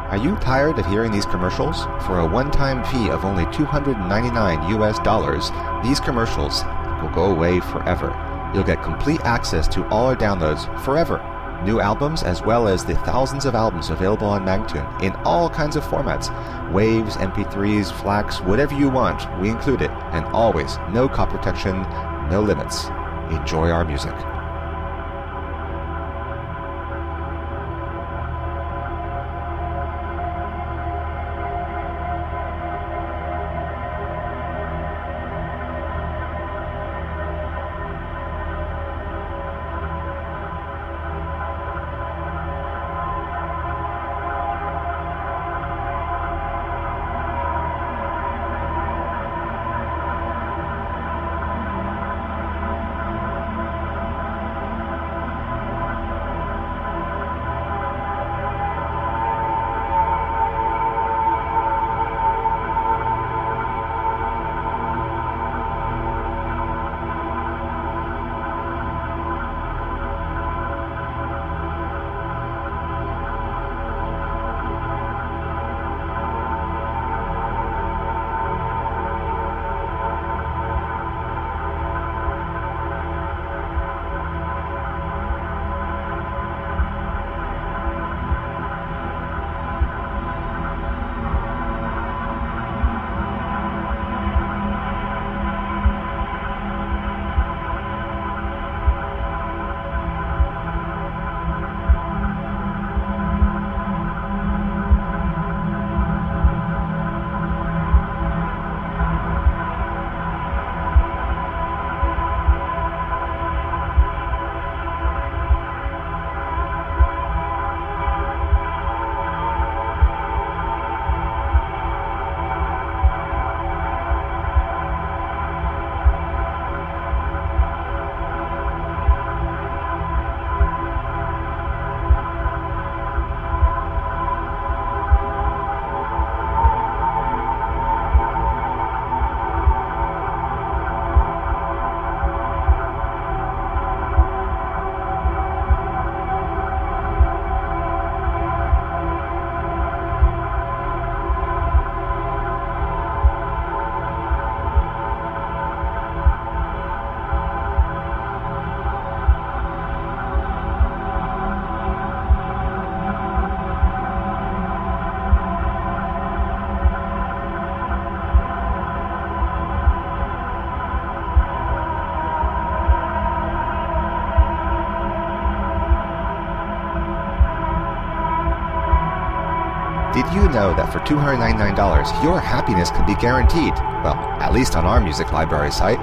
Are you tired of hearing these commercials? For a one-time fee of only $299 these commercials will go away forever. You'll get complete access to all our downloads forever. New albums as well as the thousands of albums available on Magtune in all kinds of formats. Waves, MP3s, FLACs, whatever you want, we include it. And always, no copy protection, no limits. Enjoy our music. Did you know that for $299, your happiness can be guaranteed? Well, at least on our music library site.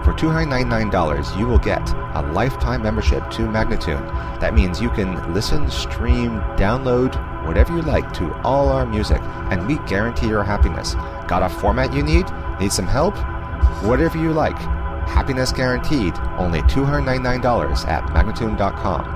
For $299, you will get a lifetime membership to Magnatune. That means you can listen, stream, download, whatever you like to all our music, and we guarantee your happiness. Got a format you need? Need some help? Whatever you like. Happiness guaranteed. Only $299 at Magnatune.com.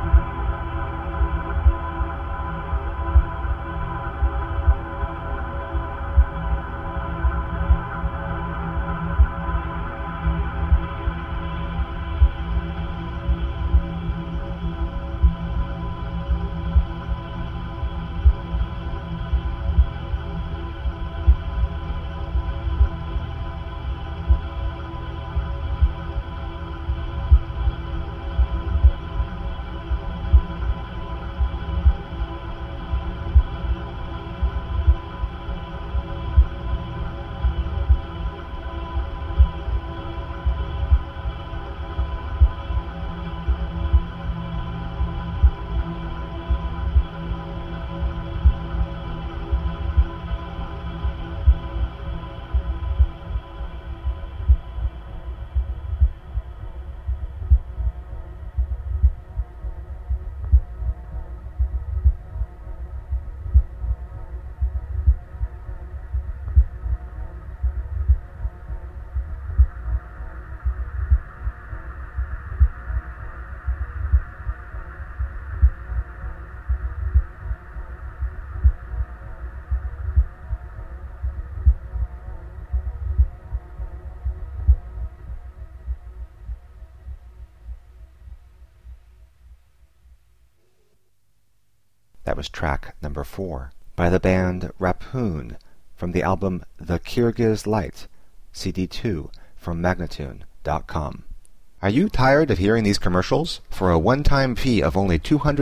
That was track number 4 by the band Raphoon from the album The Kyrgyz Light, CD2 from Magnatune.com. Are you tired of hearing these commercials? For a one-time fee of only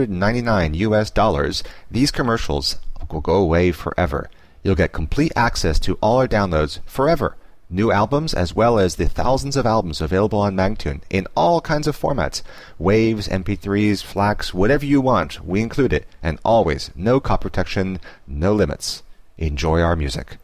$299 these commercials will go away forever. You'll get complete access to all our downloads forever. New albums as well as the thousands of albums available on Magnatune in all kinds of formats. Waves, MP3s, FLACs, whatever you want, we include it. And always, no copy protection, no limits. Enjoy our music.